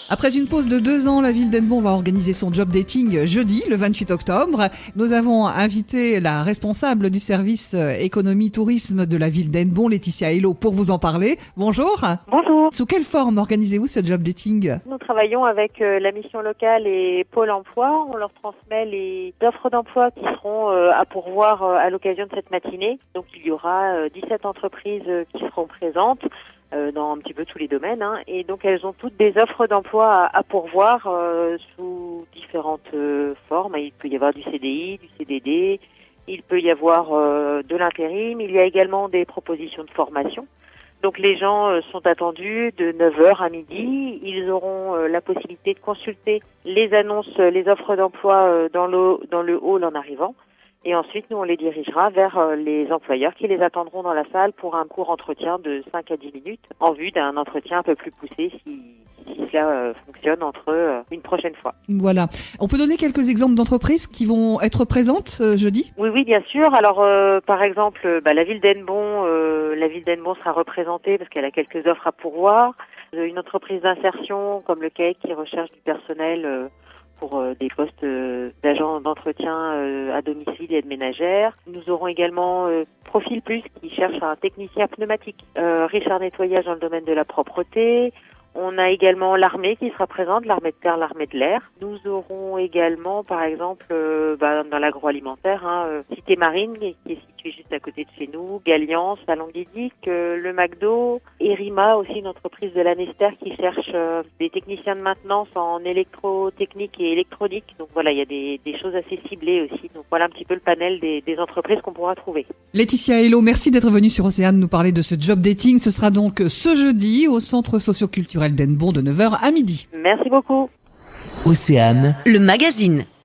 Après une pause de 2 ans, la ville d'Hennebont va organiser son job dating jeudi, le 28 octobre. Nous avons invité la responsable du service économie-tourisme de la ville d'Hennebont, Laetitia Hello, pour vous en parler. Bonjour. Bonjour. Sous quelle forme organisez-vous ce job dating ? Nous travaillons avec la mission locale et Pôle emploi. On leur transmet les offres d'emploi qui seront à pourvoir à l'occasion de cette matinée. Donc il y aura 17 entreprises qui seront présentes dans un petit peu tous les domaines. Et donc elles ont toutes des offres d'emploi à pourvoir sous différentes formes. Il peut y avoir du CDI, du CDD, il peut y avoir de l'intérim. Il y a également des propositions de formation. Donc les gens sont attendus de 9h à midi. Ils auront la possibilité de consulter les annonces, les offres d'emploi dans le hall en arrivant. Et ensuite, nous, on les dirigera vers les employeurs qui les attendront dans la salle pour un court entretien de 5 à 10 minutes en vue d'un entretien un peu plus poussé si cela fonctionne entre eux une prochaine fois. Voilà. On peut donner quelques exemples d'entreprises qui vont être présentes jeudi ? Oui, bien sûr. Alors, par exemple, la ville d'Hennebont sera représentée parce qu'elle a quelques offres à pourvoir. Une entreprise d'insertion comme le CAEC qui recherche du personnel pour des postes d'agents d'entretien à domicile et de ménagère. Nous aurons également Profil Plus qui cherche un technicien pneumatique. Richard Nettoyage dans le domaine de la propreté. On a également l'armée qui sera présente, l'armée de terre, l'armée de l'air. Nous aurons également, par exemple, dans l'agroalimentaire, Cité Marine qui est située juste à côté de chez nous, Galliance, Salon-Guédic, le McDo, Erima aussi, une entreprise de l'Anester qui cherche des techniciens de maintenance en électrotechnique et électronique. Donc voilà, il y a des choses assez ciblées aussi. Donc voilà un petit peu le panel des entreprises qu'on pourra trouver. Laetitia Hello, merci d'être venue sur Océane nous parler de ce job dating. Ce sera donc ce jeudi au centre socio-culturel d'Hennebont de 9h à midi. Merci beaucoup. Océane, le magazine.